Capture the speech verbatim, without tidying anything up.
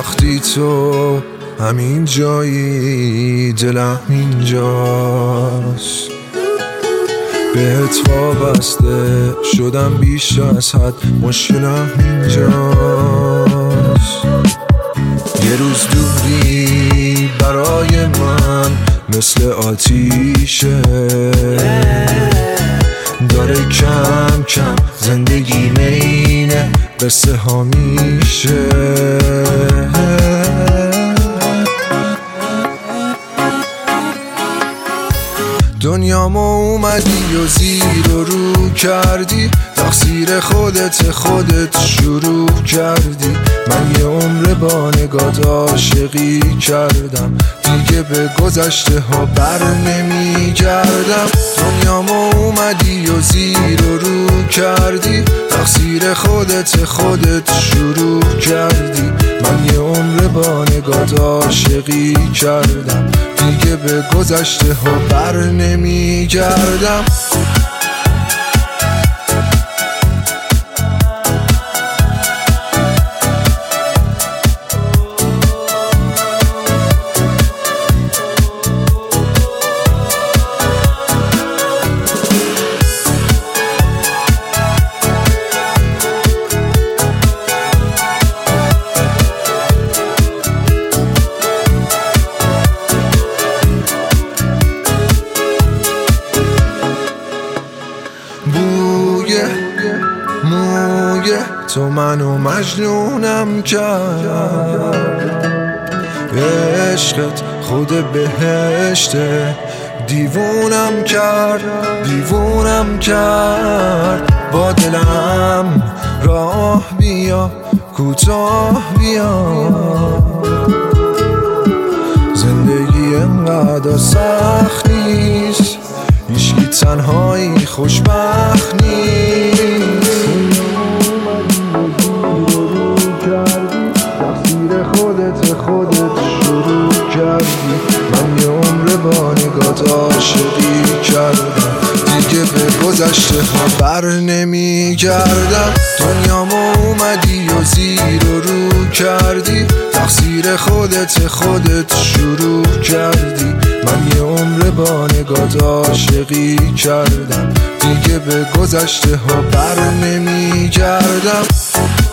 وقتی تو همین جایی دلم اینجاست، بهت وابسته شدم بیش از حد، مشکلم اینجاست. یه روز دوری برای من مثل آتیشه، داره کم کم زندگی مینه قصه ها میشه. دنیامو اومدی و زیر و رو کردی، تقصیر خودت خودت شروع کردی. من یه عمر با نگات عاشقی کردم، دیگه به گذشته ها بر نمی گردم. دنیامو اومدی و زیر و رو کردی، تقصیر خودت خودت شروع کردی. من یه عمر با نگات عاشقی کردم، دیگه به گذشته ها بر نمی گردم. موی تو منو مجنونم کرد، عشقت خود بهشته، دیوونم کرد دیوونم کرد. با دلم راه بیا کوتاه بیا، زندگی انقدر سخت نیست، هیچکی تنهایی خوشبخت نیست. تقصیر خودت خودت شروع کردی، من یه عمر با نگات عاشقی کردم، دیگه به گذشته ها بر نمی گردم. دنیامو اومدی و زیر و رو کردی، تقصیر خودت خودت شروع کردی. من یه عمر با نگات عاشقی کردم، دیگه به گذشته ها بر نمی گردم.